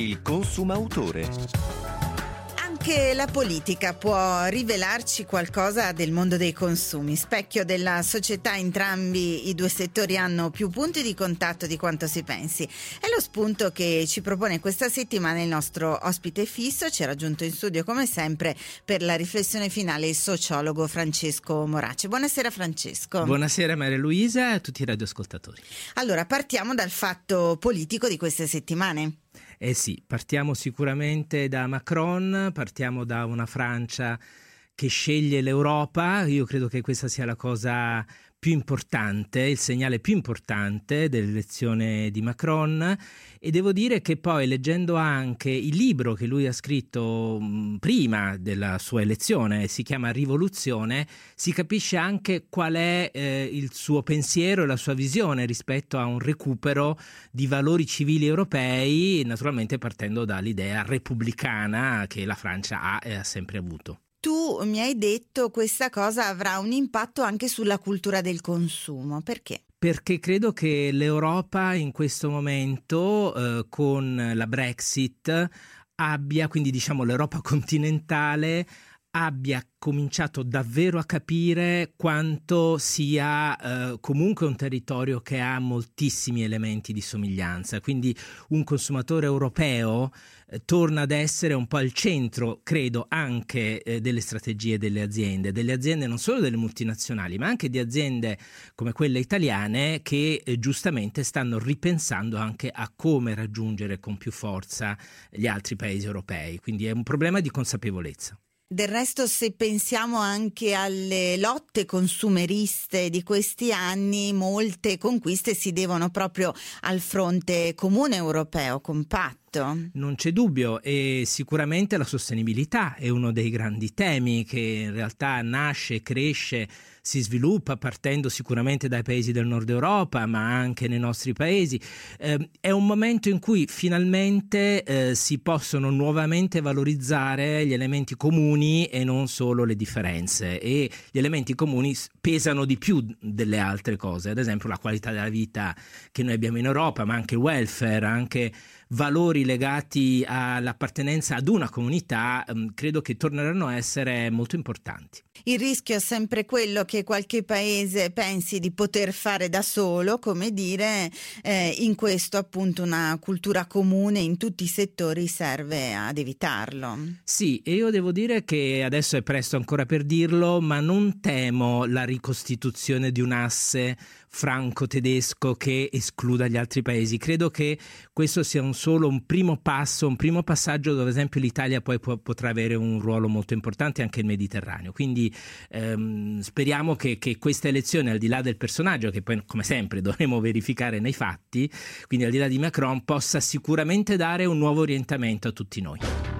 Il consumautore. Anche la politica può rivelarci qualcosa del mondo dei consumi, specchio della società. Entrambi i due settori hanno più punti di contatto di quanto si pensi. È lo spunto che ci propone questa settimana il nostro ospite fisso. Ci è raggiunto in studio come sempre per la riflessione finale il sociologo Francesco Morace. Buonasera Francesco. Buonasera Maria Luisa e a tutti i radioascoltatori. Allora, partiamo dal fatto politico di queste settimane. Eh sì, partiamo sicuramente da Macron, partiamo da una Francia che sceglie l'Europa. Io credo che questa sia la cosa più importante, il segnale più importante dell'elezione di Macron, e devo dire che poi, leggendo anche il libro che lui ha scritto prima della sua elezione, si chiama Rivoluzione, si capisce anche qual è il suo pensiero e la sua visione rispetto a un recupero di valori civili europei, naturalmente partendo dall'idea repubblicana che la Francia ha e ha sempre avuto. Tu mi hai detto questa cosa avrà un impatto anche sulla cultura del consumo. Perché? Perché credo che l'Europa in questo momento, con la Brexit, abbia, quindi diciamo l'Europa continentale, abbia cominciato davvero a capire quanto sia comunque un territorio che ha moltissimi elementi di somiglianza. Quindi un consumatore europeo torna ad essere un po' al centro, credo, anche delle strategie delle aziende non solo delle multinazionali, ma anche di aziende come quelle italiane che giustamente stanno ripensando anche a come raggiungere con più forza gli altri paesi europei. Quindi è un problema di consapevolezza. Del resto, se pensiamo anche alle lotte consumeriste di questi anni, molte conquiste si devono proprio al fronte comune europeo compatto. Non c'è dubbio, e sicuramente la sostenibilità è uno dei grandi temi che in realtà nasce, cresce, si sviluppa partendo sicuramente dai paesi del nord Europa, ma anche nei nostri paesi. È un momento in cui finalmente si possono nuovamente valorizzare gli elementi comuni e non solo le differenze, e gli elementi comuni pesano di più delle altre cose, ad esempio la qualità della vita che noi abbiamo in Europa, ma anche il welfare, anche valori legati all'appartenenza ad una comunità, credo che torneranno a essere molto importanti. Il rischio è sempre quello che qualche paese pensi di poter fare da solo, come dire, in questo appunto una cultura comune in tutti i settori serve ad evitarlo. Sì, e io devo dire che adesso è presto ancora per dirlo, ma non temo la ricostituzione di un asse franco-tedesco che escluda gli altri paesi. Credo che questo sia solo un primo passo, un primo passaggio dove ad esempio l'Italia poi potrà avere un ruolo molto importante anche il Mediterraneo. Quindi speriamo che questa elezione, al di là del personaggio, che poi come sempre dovremo verificare nei fatti, quindi al di là di Macron, possa sicuramente dare un nuovo orientamento a tutti noi.